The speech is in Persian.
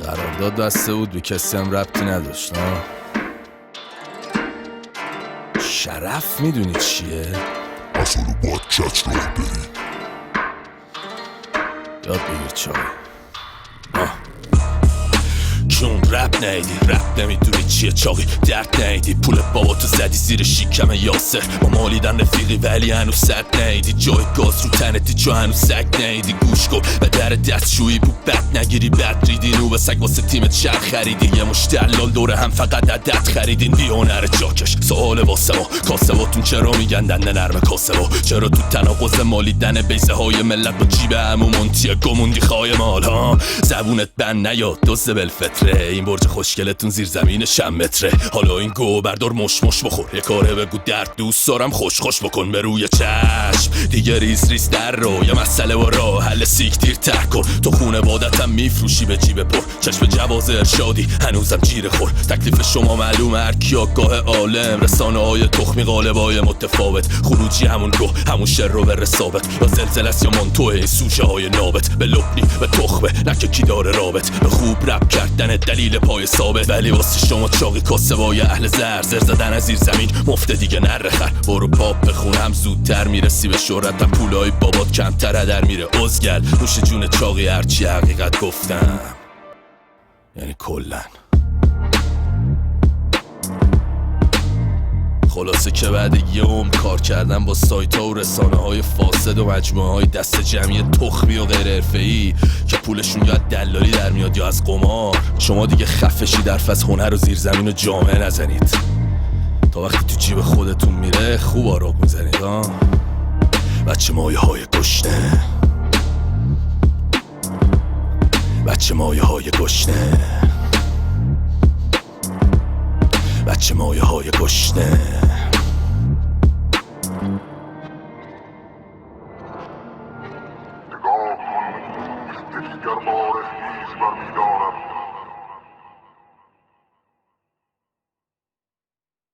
قرارداد بسته بود، به کسی هم ربطی نداشت. شرف میدونی چیه؟ اصلا باید چت راه بری. یاد بگیر چای. چون رپ نیدی، رپ نمیدونی چیه چاقی، درد نیدی، پول بابا تو زدی زیر شیکم یاسر، با مالیدن رفیقی ولی هنوز صد نیدی، جای گاز رو تنتی چو هنوز سگ نیدی، گوش کن و در دستشویی بود بد نگیری، بد ریدین و به سگ واسه تیمت شر خریدین، یه مش دلال دوره هم فقط عدد خریدین، بی هنر جاکش سوال واسه ما، کاسباتون چرا میگن دنده نرم کاسبا، چرا تو تناقض مالیدن بیزه های ملت با جیب عمو منتیه گموندی خواهی مال ها، زبونت بند نیاد دوست بالفطره، این برج خوشگلتون زیر زمین 6 متره، حالا این گو بردار مش بخور، یه کاره بگو درد دوست دارم خوش بکن به روی چشم، دیگه ریز در رو، یه مسئله با راه حل سیک دیر تر کن، تو خونه بادتم میفروشی به جیب پر، چشم جواز ارشادی هنوزم جیره خور، تکلیف شما معلومه هر کی آگاه عالم، رسانه های تخمی قالبای متفاوت، خروجی همون گو همون شر رو به رسابت، یا زلزله است یا مانتوه این سوشه های نابت، به لبنی به تخمه نکه کی داره رابط، به خوب رپ کردن دلیل پای ثابت، ولی واسه شما چاقی کاسبای اهل زر زدن از زیر زمین مفته دیگه نره خر، برو پاپ بخونم زودتر میرسی به شهرتم، پولای بابات کمتر هدر میره ازگل، نوش جون چاقی هرچی حقیقت گفتم، یعنی کلن. خلاصه که بعد یه عمر کار کردن با سایت ها و رسانه های فاسد و مجموعه های دست جمعی تخمی و غیر حرفه‌ای که پولشون یا از دلالی در میاد یا از قمار، شما دیگه خفشی درف از هنر و زیرزمین و جامعه نزنید، تا وقتی تو جیب خودتون میره خوب آراغ میزنید بچه مایه های گشنه، بچه مایه های گشنه، بچه مایه های گشنه. نگاه کن، یک گرمار خیز برمیدارم،